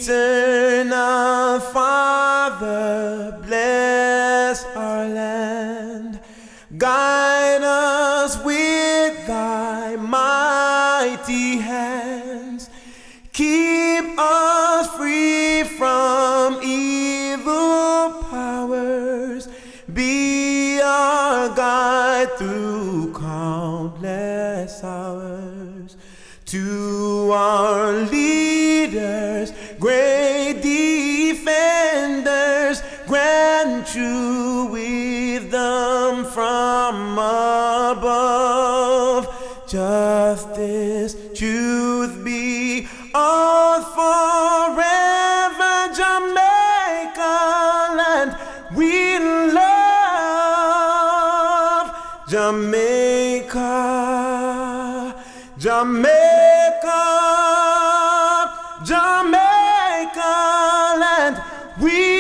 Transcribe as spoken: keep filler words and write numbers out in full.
Eternal Father, bless our land. Guide us with thy mighty hands. Keep us free from evil powers. Be our guide through countless hours. To our leaders, great defenders, grant true wisdom from above. Justice, truth be all forever. Jamaica land we love. Jamaica, Jamaica, Jamaica land we